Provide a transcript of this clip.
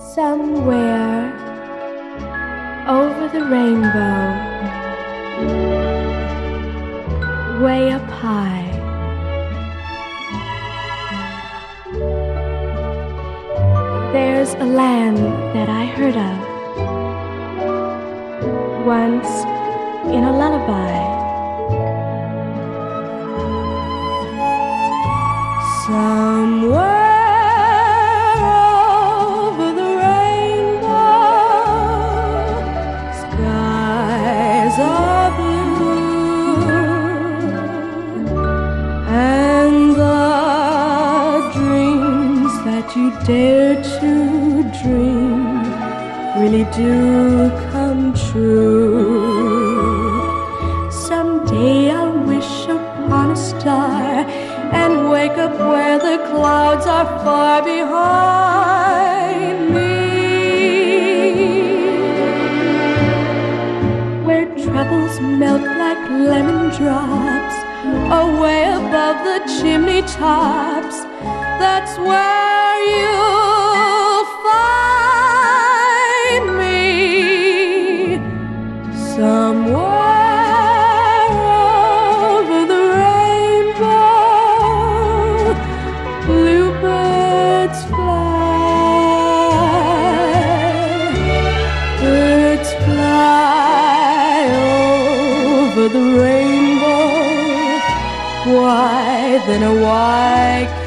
Somewhere over the rainbow, way up high, there's a land that I heard of once in a lullaby. Somewhere are blue, and the dreams that you dare to dream really do come true. Someday I'll wish upon a star and wake up where the clouds are far behind me, troubles melt like lemon drops away above the chimney tops. That's where you'll find me. Somewhere over the rainbow, bluebirds fly, birds fly over the rainbow. Why then, why